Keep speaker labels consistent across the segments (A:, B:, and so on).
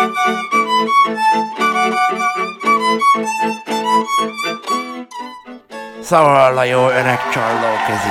A: Szóval a jó öreg csallókezi.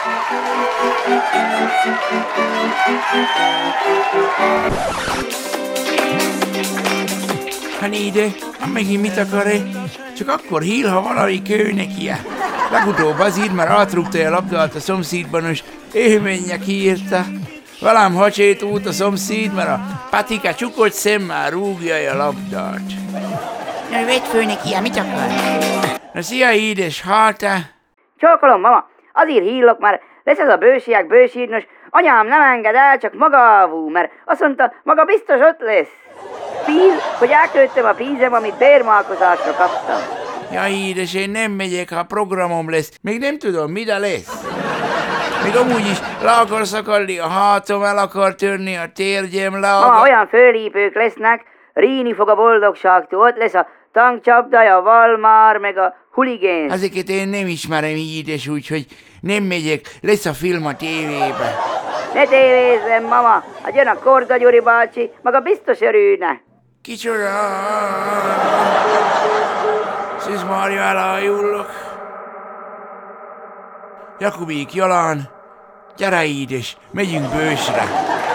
A: Hát ide, megint mit akar-e? Csak akkor híl, ha valami kő nekie. Legutóbb azért, mert átrúgta a labdát a szomszédban, és ő menjek írta. Velem hacsét út a szomszéd, mert a Patika csukott szemmel rúgja a labdát.
B: Na, vedd föl neki, mit akar?
A: Na szia, édes, hát te?
C: Csókolom, mama, azért hívlak, mert lesz ez a bősiek bősírnos, anyám nem enged el, csak magávú, mert azt mondta, maga biztos ott lesz. Píz, hogy elköltöm a pízem, amit bérmálkozásra kaptam.
A: Ja, édes, én nem megyek, ha programom lesz. Még nem tudom, mida lesz. Még amúgy is le akar szakadni a hátom, el akar törni a térgyem, le akar...
C: Mama, olyan fölépők lesznek, ríni fog a boldogságtól, ott lesz a tankcsapda, a Valmár, meg a Huligén.
A: Ezeket én nem ismerem, édes, úgyhogy nem megyek, lesz a film a tévébe.
C: Ne tévézzem, mama, hát jön a Korda Gyuri bácsi, maga biztos örülne.
A: Kicsoda? Szűz Mária, elájullok. Jakubik, Jalán, gyere édes, megyünk bősre.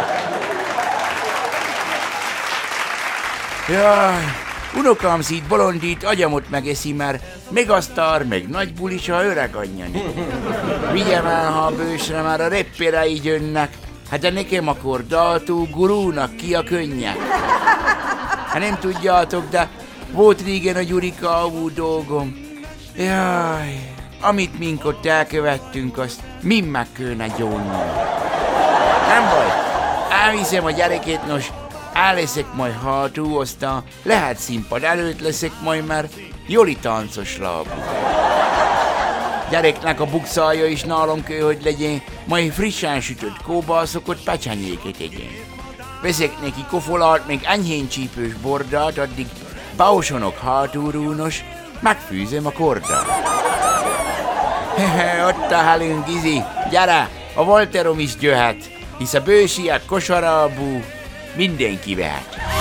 A: Jaj, unokám szít bolondít, agyamot megeszi, mert megasztár, meg nagy bulis a öreg anyjani. Vigyem el, ha a bősre már a reppérei jönnek, hát de nekem akkor Dátó gurúnak ki a könnyek. Hát nem tudjátok, de volt régen a Gyurikávú dolgom. Jaj, amit mink ott elkövettünk, azt mind meg kellene gyónnom. Nem baj, elviszem a gyereket, nos, elleszek majd hátul, aztán lehet színpad előtt leszek majd, mert Joli táncos lábú. Gyereknek a bukszája is nálam kell, hogy legyen, majd frissen sütött kóbaszokot pecsenyéket egyen. Veszek neki kofolát, meg enyhén csípős bordát, addig bausonok hátulrúnos, megfűzem a kordát. Hehe, ott a helünk, Gizi, gyere, a Walterom is jöhet, hisz a bősiek kosarábú mindenki vehet.